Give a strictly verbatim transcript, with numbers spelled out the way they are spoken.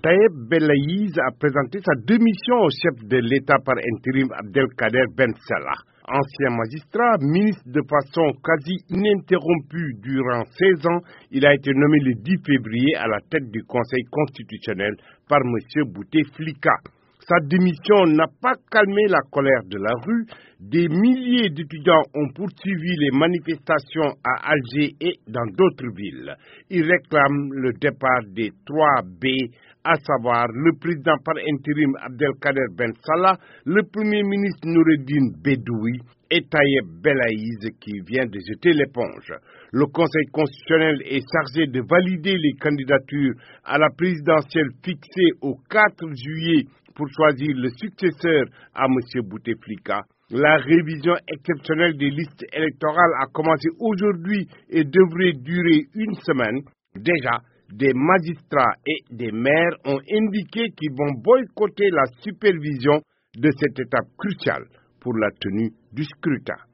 Taïeb Belaïz a présenté sa démission au chef de l'État par intérim Abdelkader Ben Salah. Ancien magistrat, ministre de façon quasi ininterrompue durant seize ans, il a été nommé le dix février à la tête du Conseil constitutionnel par M. Bouteflika. Sa démission n'a pas calmé la colère de la rue. Des milliers d'étudiants ont poursuivi les manifestations à Alger et dans d'autres villes. Ils réclament le départ des trois B, à savoir le président par intérim Abdelkader Ben Salah, le premier ministre Noureddine Bedoui et Taïeb Belaïz qui vient de jeter l'éponge. Le Conseil constitutionnel est chargé de valider les candidatures à la présidentielle fixée au quatre juillet pour choisir le successeur à M. Bouteflika. La révision exceptionnelle des listes électorales a commencé aujourd'hui et devrait durer une semaine. Déjà, des magistrats et des maires ont indiqué qu'ils vont boycotter la supervision de cette étape cruciale pour la tenue du scrutin.